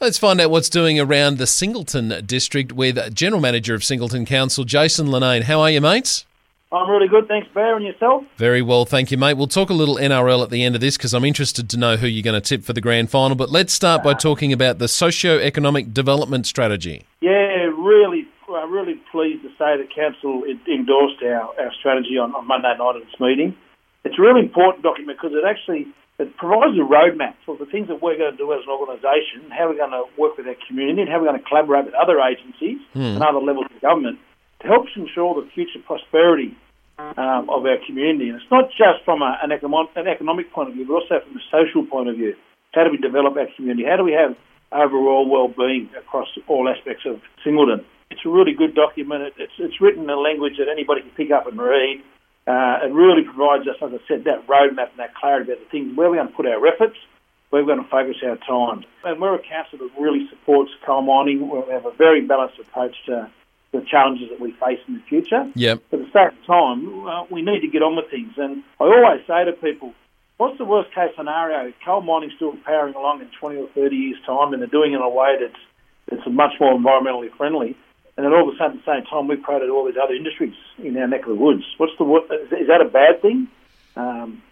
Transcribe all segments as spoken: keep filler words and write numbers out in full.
Let's find out what's doing around the Singleton district with General Manager of Singleton Council, Jason Linnane. How are you, mates? I'm really good, thanks, Bear, and yourself? Very well, thank you, mate. We'll talk a little N R L at the end of this because I'm interested to know who you're going to tip for the grand final. But let's start by talking about the socio-economic development strategy. Yeah, really, I'm really pleased to say the Council endorsed our, our strategy on, on Monday night at its meeting. It's a really important document because it actually it provides a roadmap for the things that we're going to do as an organisation, how we're going to work with our community, and how we're going to collaborate with other agencies Hmm. and other levels of government to help ensure the future prosperity Um, of our community. And it's not just from a, an, economic, an economic point of view, but also from a social point of view. How do we develop our community? How do we have overall well-being across all aspects of Singleton? It's a really good document. It, it's, it's written in a language that anybody can pick up and read. Uh, it really provides us, as I said, that roadmap and that clarity about the things, where we're going to put our efforts, where we're going to focus our time. And we're a council that really supports coal mining. We have a very balanced approach to the challenges that we face in the future. Yep. But at the same time, uh, we need to get on with things. And I always say to people, what's the worst case scenario? If coal mining's still powering along in twenty or thirty years' time and they're doing it in a way that's, that's much more environmentally friendly, and then all of a sudden at the same time we've created all these other industries in our neck of the woods. What's the Is that a bad thing? Um,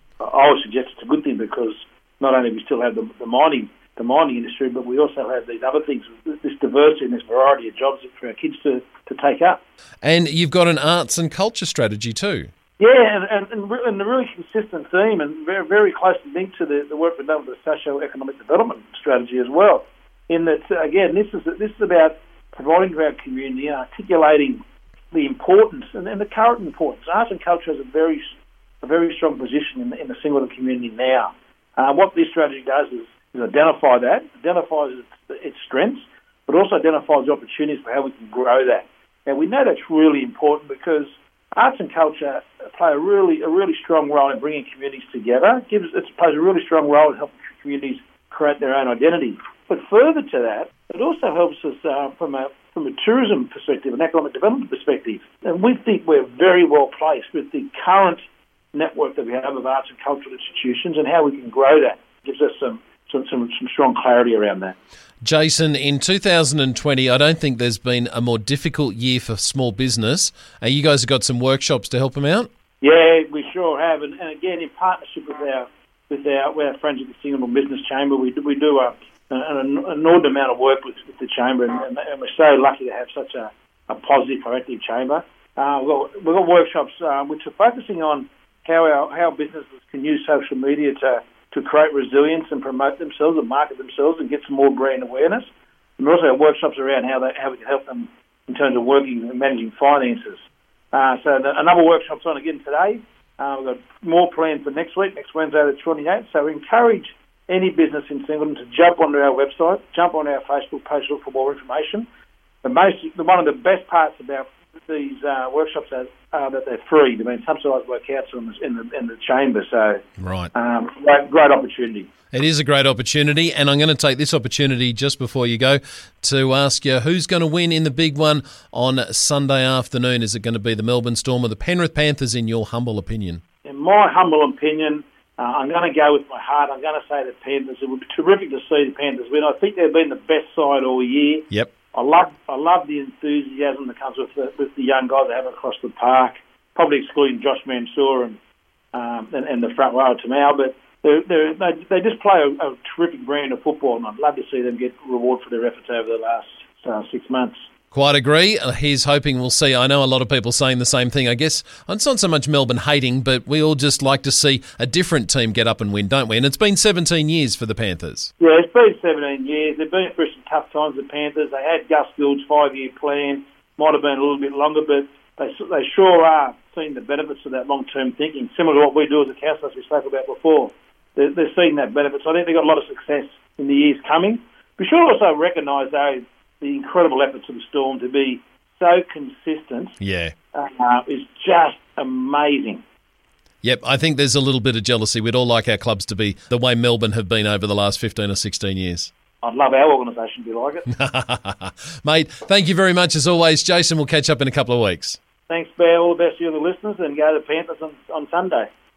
I would suggest it's a good thing because not only do we still have the, the mining the mining industry, but we also have these other things, this diversity and this variety of jobs for our kids to, to take up. And you've got an arts and culture strategy too. Yeah, and, and, and, re- and a really consistent theme and very, very closely linked to the, the work we've done with the socio-economic development strategy as well. In that, uh, again, this is this is about providing to our community and articulating the importance and, and the current importance. Arts and culture has a very a very strong position in the, in the Singleton community now. Uh, what this strategy does is is identify that, identifies its, its strengths, but also identifies the opportunities for how we can grow that. Now, we know that's really important because arts and culture play a really a really strong role in bringing communities together. It, gives, it plays a really strong role in helping communities create their own identity. But further to that, it also helps us uh, from a from a tourism perspective, an economic development perspective. And we think we're very well placed with the current network that we have of arts and cultural institutions and how we can grow that. It gives us some Some, some, some strong clarity around that. Jason, in two thousand twenty, I don't think there's been a more difficult year for small business. Uh, you guys have got some workshops to help them out? Yeah, we sure have. And, and again, in partnership with our with our, with our friends at the Singleton Business Chamber, we do, we do a, an, an inordinate amount of work with, with the Chamber, and, and we're so lucky to have such a, a positive, proactive Chamber. Uh, we've, got, we've got workshops uh, which are focusing on how our how businesses can use social media to to create resilience and promote themselves and market themselves and get some more brand awareness. And we also have workshops around how they, how we can help them in terms of working and managing finances. Uh, so the, another workshop's on again today. Uh, we've got more planned for next week, next Wednesday the twenty-eighth. So we encourage any business in Singleton to jump onto our website, jump on our Facebook page, look for more information. The most, the, one of the best parts about these uh, workshops are uh, that they're free. They've been subsidised by council in the, in the, in the chamber, so right, um, great, great opportunity. It is a great opportunity, and I'm going to take this opportunity just before you go to ask you who's going to win in the big one on Sunday afternoon. Is it going to be the Melbourne Storm or the Penrith Panthers, in your humble opinion? In my humble opinion, uh, I'm going to go with my heart. I'm going to say the Panthers. It would be terrific to see the Panthers win. I think they've been the best side all year. Yep. I love I love the enthusiasm that comes with the, with the young guys they have across the park, probably excluding Josh Mansour and um, and, and the front row Tamau, but they're, they're, they they just play a, a terrific brand of football, and I'd love to see them get reward for their efforts over the last uh, six months. Quite agree. He's hoping we'll see. I know a lot of people saying the same thing. I guess it's not so much Melbourne hating, but we all just like to see a different team get up and win, don't we? And it's been seventeen years for the Panthers. Yeah, it's been seventeen years. They've been through some tough times, the Panthers. They had Gus Gould's five-year plan. Might have been a little bit longer, but they they sure are seeing the benefits of that long-term thinking, similar to what we do as a council, as we spoke about before. They're, they're seeing that benefit. So I think they've got a lot of success in the years coming. We should also recognise, though, the incredible efforts of the Storm to be so consistent. Yeah. Uh, is just amazing. Yep, I think there's a little bit of jealousy. We'd all like our clubs to be the way Melbourne have been over the last fifteen or sixteen years. I'd love our organisation to be like it. Mate, thank you very much as always, Jason. We'll catch up in a couple of weeks. Thanks, Bear. All the best to you, the listeners, and go to the Panthers on, on Sunday.